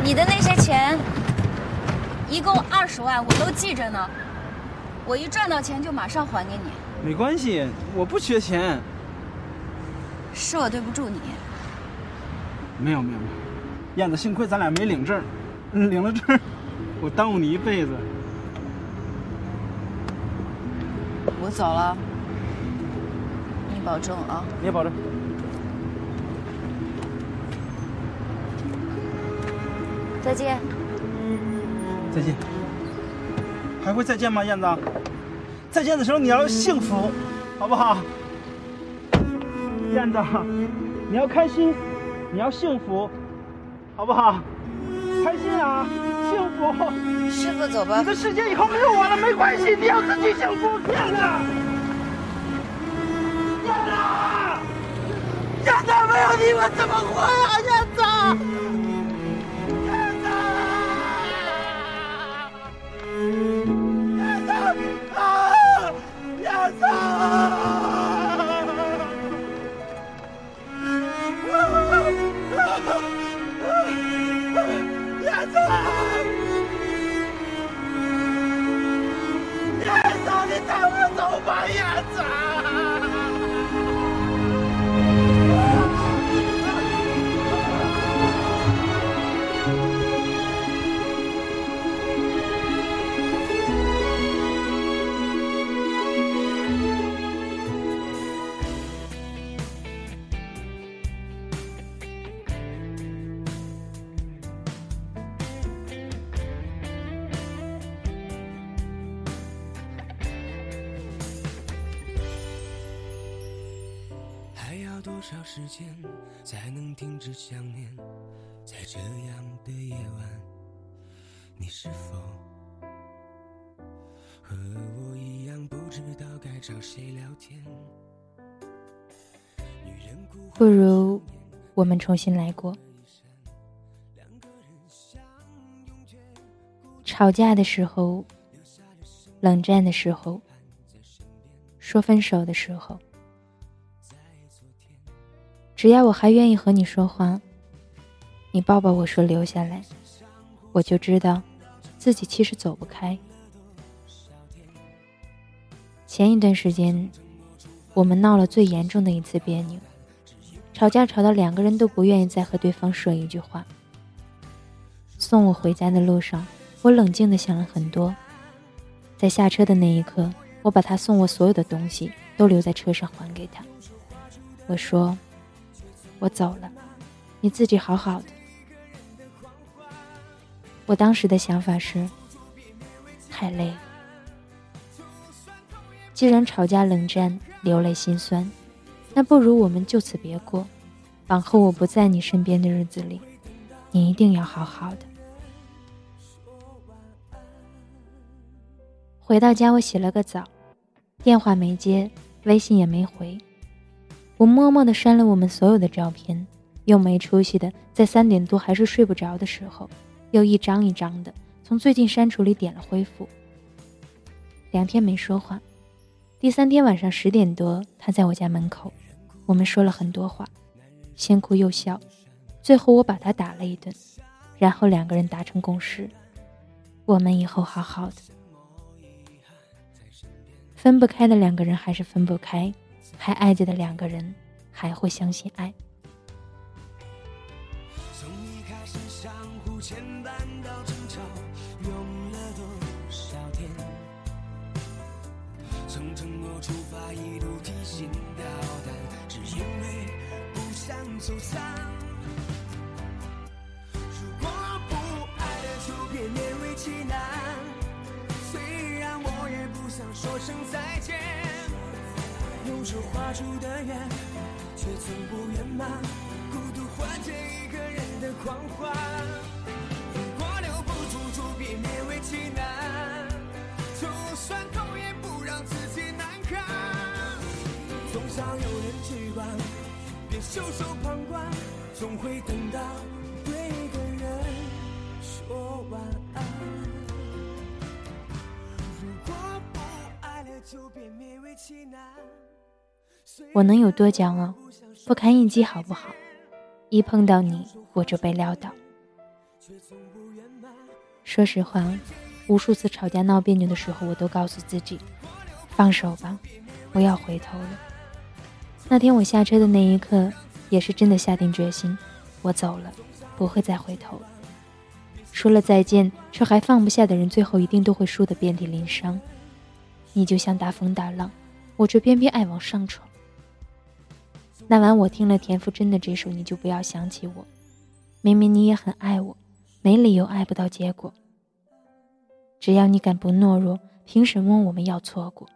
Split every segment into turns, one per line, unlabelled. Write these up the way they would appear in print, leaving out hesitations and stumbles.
你的那些钱，一共20万，我都记着呢。我一赚到钱就马上还给你。
没关系，我不缺钱。
是我对不住你。
没有，燕子，幸亏咱俩没领证，领了证，我耽误你一辈子。
我走了，你保重啊。
你也保重。
再见。
再见。还会再见吗，燕子？再见的时候你要幸福，好不好？燕子，你要开心，你要幸福，好不好？开心啊，幸福。
师傅，走吧。
你的世界以后没有我了，没关系，你要自己幸福。燕子，燕子，没有你我怎么活呀，燕子？你带我走吧，燕子。
多少时间才能停止想念？在这样的夜晚，你是否和我一样不知道该找谁聊天？
不如我们重新来过。吵架的时候，冷战的时候，说分手的时候，只要我还愿意和你说话，你抱抱我说留下来，我就知道自己其实走不开。前一段时间我们闹了最严重的一次别扭，吵架吵到2个人都不愿意再和对方说一句话。送我回家的路上，我冷静地想了很多。在下车的那一刻，我把他送我所有的东西都留在车上还给他。我说我走了，你自己好好的。我当时的想法是太累了，既然吵架冷战流泪心酸，那不如我们就此别过。往后我不在你身边的日子里，你一定要好好的。回到家，我洗了个澡，电话没接，微信也没回。我默默地删了我们所有的照片，又没出息的在3点多还是睡不着的时候，又一张一张的从最近删除里点了恢复。2天没说话，第3天晚上10点多，他在我家门口，我们说了很多话，先哭又笑，最后我把他打了一顿，然后2个人达成共识，我们以后好好的。分不开的2个人还是分不开，还爱着的2个人还会相信爱。
从一开始相互牵绊到争吵，用了多少天？从承诺出发，一路提心吊胆，只因为不想走散。如果不爱了，就别勉为其难。虽然我也不想说声再见，用手画出的圆，却从不圆满。孤独换着一个人的狂欢。如果留不住，就别勉为其难。就算痛，也不让自己难堪。总想有人去管，别袖手旁观，总会等到对的人说晚安。如果不爱了，就别勉为其难。
我能有多骄傲？不堪一击好不好？一碰到你，我就被撂倒。 说实话，无数次吵架闹别扭的时候，我都告诉自己，放手吧，不要回头了。那天我下车的那一刻，也是真的下定决心，我走了，不会再回头了。说了再见却还放不下的人，最后一定都会输得遍体鳞伤。你就像大风大浪，我却偏偏爱往上闯。那晚我听了田馥甄的这首《你就不要想起我》，明明你也很爱我，没理由爱不到结果。只要你敢不懦弱，凭什么我们要错过？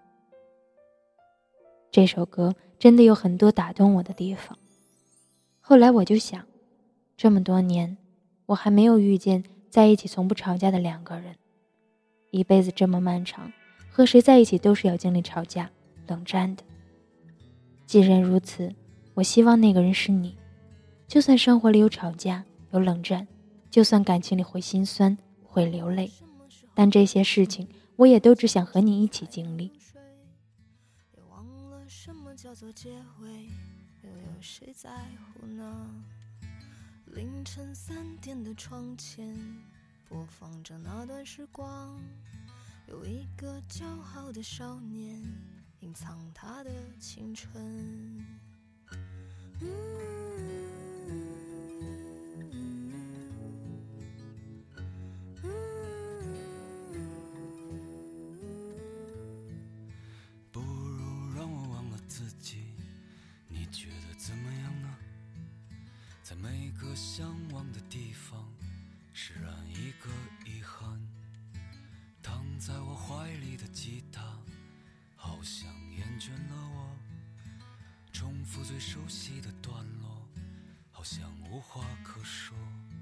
这首歌真的有很多打动我的地方。后来我就想，这么多年我还没有遇见在一起从不吵架的两个人，一辈子这么漫长，和谁在一起都是要经历吵架冷战的。既然如此，我希望那个人是你。就算生活里有吵架有冷战，就算感情里会心酸会流泪，但这些事情我也都只想和你一起经历。
也忘了什么叫做结尾，又有谁在乎呢？凌晨3点的窗前播放着那段时光，有一个骄傲的少年隐藏他的青春。
不如让我忘了自己，你觉得怎么样呢？在每个向往的地方释然一个遗憾，躺在我怀里的吉他好像厌倦了我，重复最熟悉的段落好像无话可说。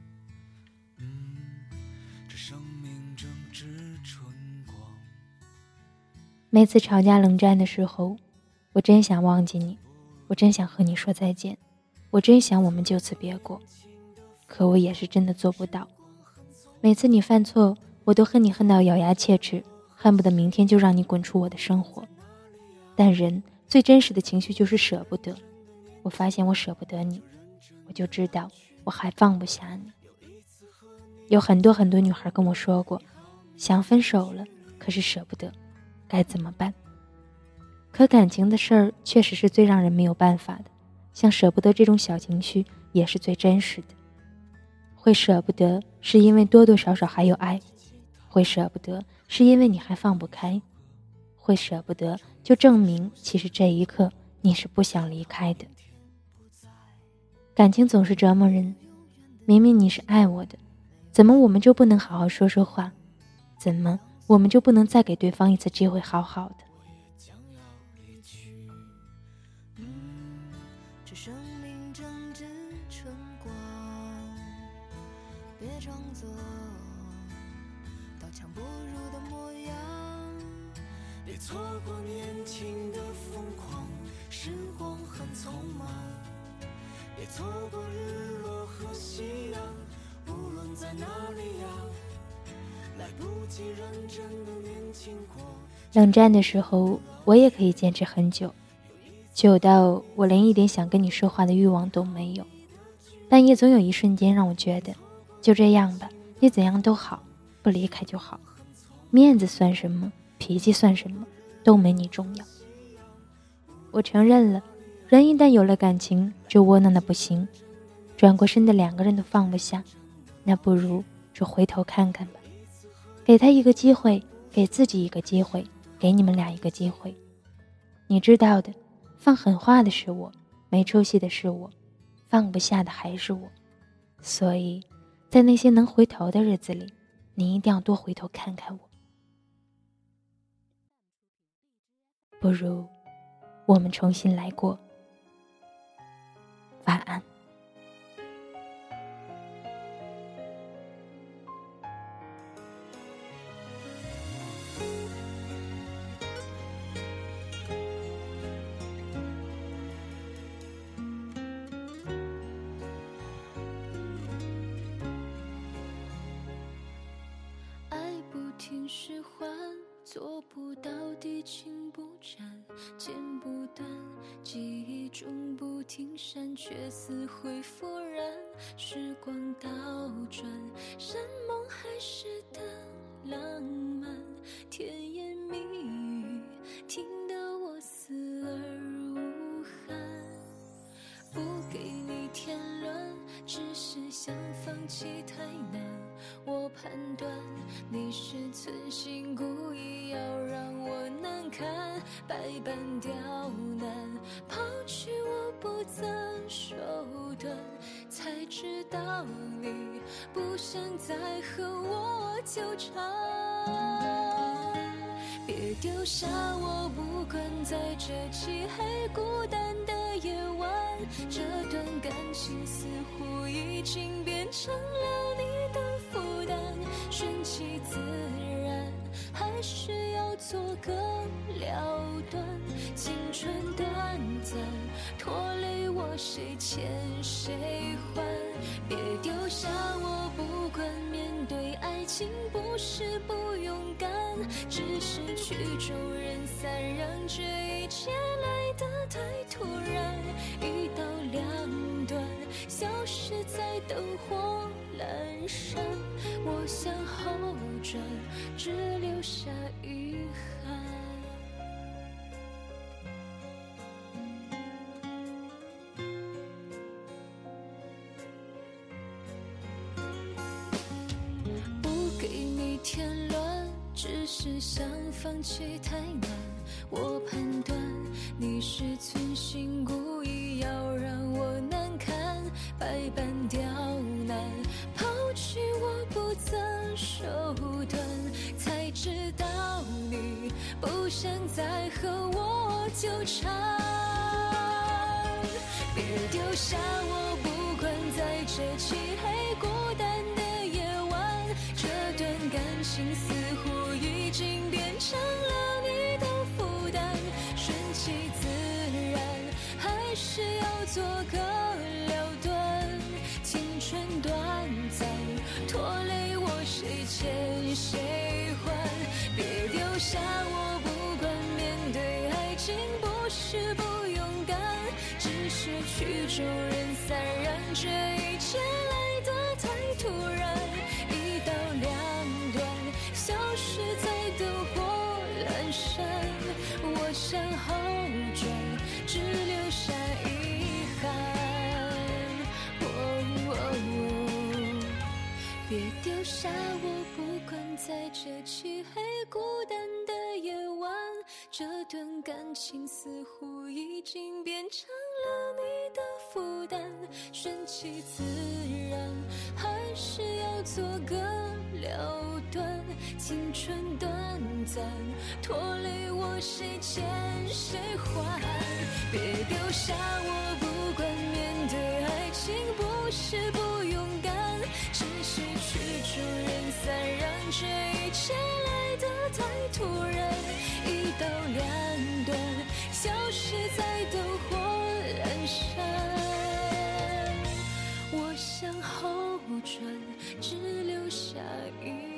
这生命正值春光。
每次吵架冷战的时候，我真想忘记你，我真想和你说再见，我真想我们就此别过，可我也是真的做不到。每次你犯错，我都恨你恨到咬牙切齿，恨不得明天就让你滚出我的生活。但人最真实的情绪就是舍不得，我发现我舍不得你，我就知道我还放不下你。有很多女孩跟我说过，想分手了，可是舍不得，该怎么办？可感情的事儿确实是最让人没有办法的，像舍不得这种小情绪也是最真实的。会舍不得是因为多多少少还有爱，会舍不得是因为你还放不开，会舍不得就证明其实这一刻你是不想离开的。感情总是折磨人，明明你是爱我的，怎么我们就不能好好说说话？怎么我们就不能再给对方一次机会好好的？
这生命正值春光，别装作刀枪不入的模样，别错过年轻的疯狂，时光很匆忙，别错过日落和夕阳，无论在哪里呀，来不及认真的年轻过。
冷战的时候我也可以坚持很久，久到我连一点想跟你说话的欲望都没有，但也总有一瞬间让我觉得就这样吧，你怎样都好，不离开就好，面子算什么，脾气算什么，都没你重要。我承认了，人一旦有了感情就窝囊的不行，转过身的两个人都放不下，那不如就回头看看吧，给他一个机会，给自己一个机会，给你们俩一个机会。你知道的，放狠话的是我，没出息的是我，放不下的还是我。所以在那些能回头的日子里，你一定要多回头看看我。不如我们重新来过。晚安。
听使唤，做不到地情不沾，剪不断，记忆中不停闪，却似会复燃。时光倒转，
弃太难，我判断你是存心故意要让我难堪，百般刁难，抛弃我不择手段，才知道你不想再和我纠缠。别丢下我，不管在这漆黑孤单的夜晚，这段感情似乎已经变成了你的负担，顺其自然，还是要做个了断。青春短暂，拖累我谁欠谁还？别丢下我，不管面对爱情不是不勇敢，只是曲终人散，让这一切来得太突然，一刀两断，消失在灯火阑珊。我向后转，只留下遗憾。不给你添乱，只是想放弃太难，我判断你是存心故意要让我难堪，百般刁难，抛弃我不择手段，才知道你不想再和我纠缠。别丢下我，不管在这漆黑孤单的夜晚，这段感情似乎已经变成了你的负担，顺其自然，还是要做个了断。青春短暂，拖累我谁欠谁还？别丢下我，不管面对爱情不是不勇敢，只是曲终人散，让这一切来得太突然，一刀两断，消失在灯火阑珊。我向后转，只留下遗憾。别丢下我，不管在这漆黑孤单的夜晚，这段感情似乎已经变成了你的负担，顺其自然，还是要做个了断。青春短暂，拖累我谁欠谁还？别丢下我，不管面对爱情不是不勇敢，只是曲终人散，让这一切来得太突然，一刀两断，消失在灯火阑珊。我向后转，只留下遗憾。